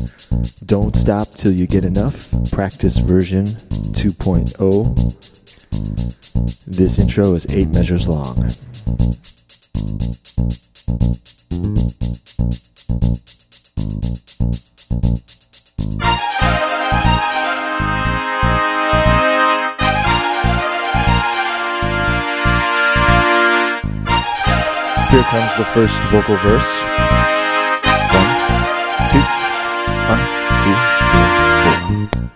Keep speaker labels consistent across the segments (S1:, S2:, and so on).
S1: Don't Stop Till You Get Enough, practice version 2.0. This intro is 8 measures long. Here comes the first vocal verse. 1, 2, 1, 2, 3, 4.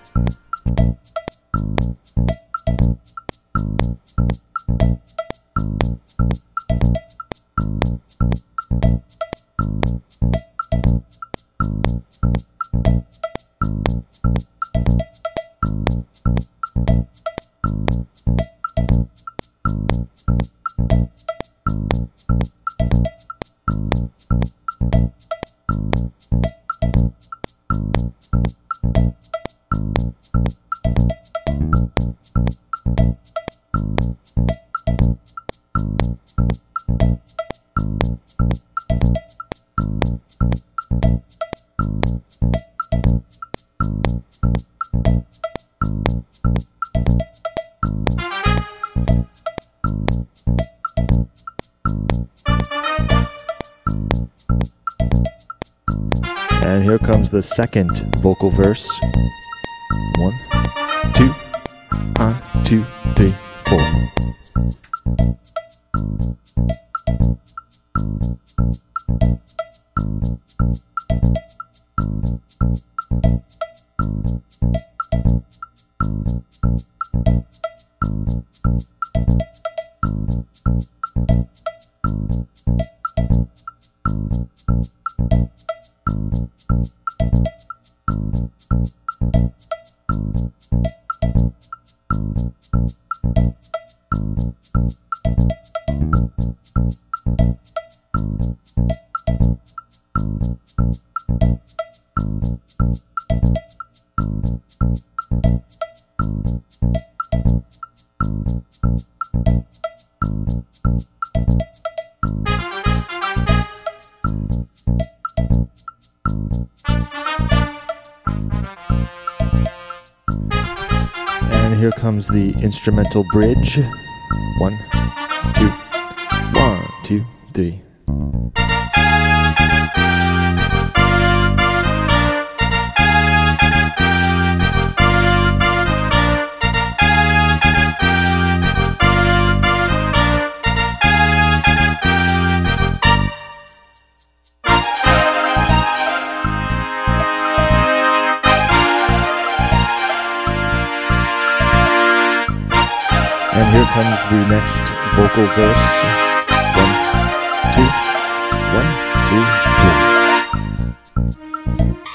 S1: And here comes the second vocal verse. 1, 2, 1, 2, 3, 4. And here comes the instrumental bridge. 1, 2, 1, 2, 3. And here comes the next vocal verse. 1, 2, 1, 2, 3.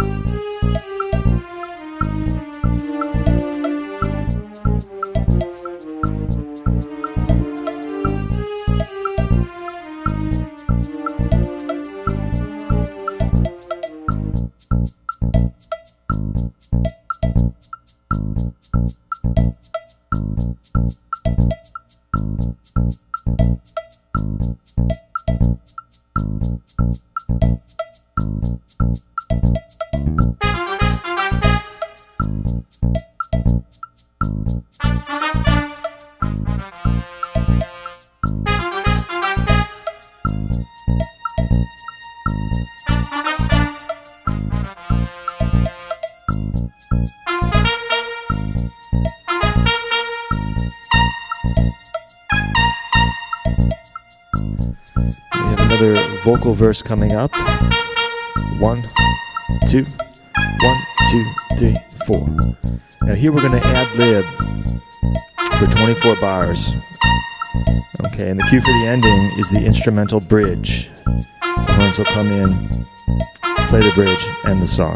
S1: Another vocal verse coming up. 1, 2, 1, 2, 3, 4. Now here we're going to ad lib for 24 bars. Okay, and the cue for the ending is the instrumental bridge. The horns will come in, play the bridge, end the song.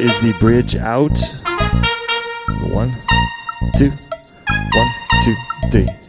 S1: is the bridge out. 1, 2, 1, 2, 3.